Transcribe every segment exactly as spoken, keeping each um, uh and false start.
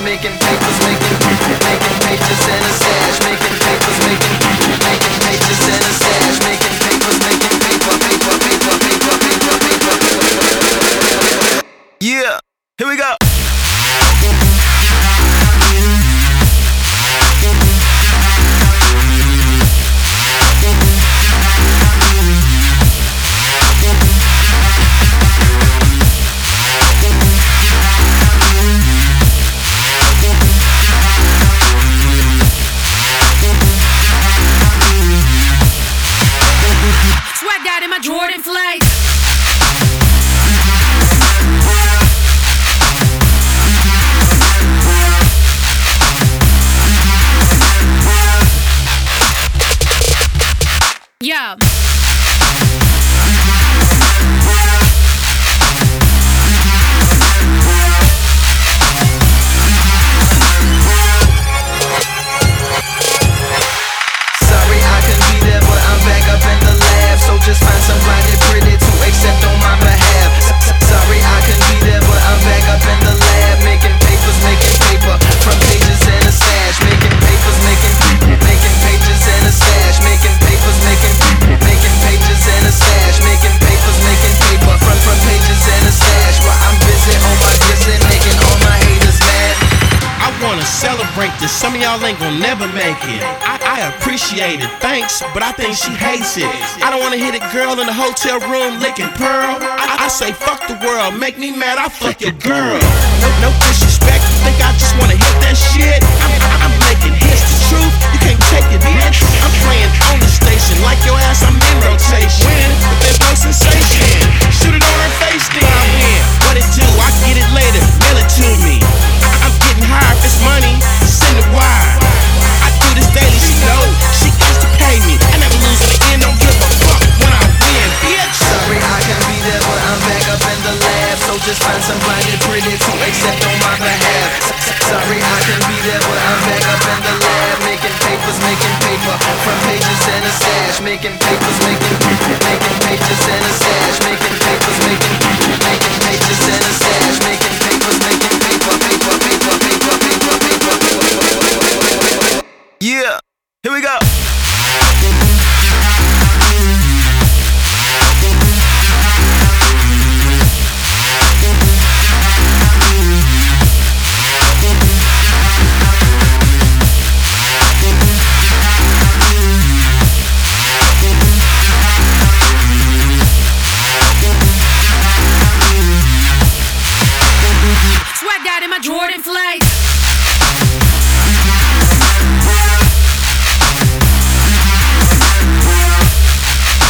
making papers, making making pages in a stash, making papers, making making pages in a stash, making papers, making paper, paper, paper, paper, paper, paper, paper. Yeah, here we go. Sweat out in my Jordan flight. Yeah. Just find somebody pretty to accept on my behalf. Sorry I couldn't be there, but I'm back up in the lab, making papers, making paper from pages in a stash, making papers, making making pages in a stash, making papers, making making pages in a stash, making papers, making paper from from pages in a stash. While I'm busy on my busy, making all my haters mad. I wanna celebrate this. Some of y'all ain't gon' never make it. I, I appreciate it, thanks, but I think she hates it. I don't wanna hit a girl in the hotel room licking pearl. I, I say fuck the world, make me mad, I fuck your girl. No, no disrespect, you think I just wanna hit that shit? I'm, I, I'm making hits, the truth, you can't take it, bitch. I'm playing on the station, like your ass, I'm in rotation. But there's no sensation, shoot it on her face then. I win, what it do, I get it later, mail it to me. I, I'm getting high, if it's money, send it wire. I do this daily, she know, she got to pay me. I never lose in the end, don't give a fuck when I win, bitch. Sorry I can't be there, but I'm back up in the lab. So just find somebody pretty to accept on my behalf. Sorry I can't be there, but I'm back up in the lab, making papers, making paper from pages in a stash, making papers, making making pages in a stash, making papers, making making pages in a stash, making papers, making paper, paper, paper, paper, paper, paper, paper. Yeah, here we go. Sweat out in my Jordan flight.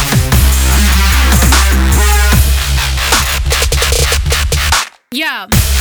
Yeah.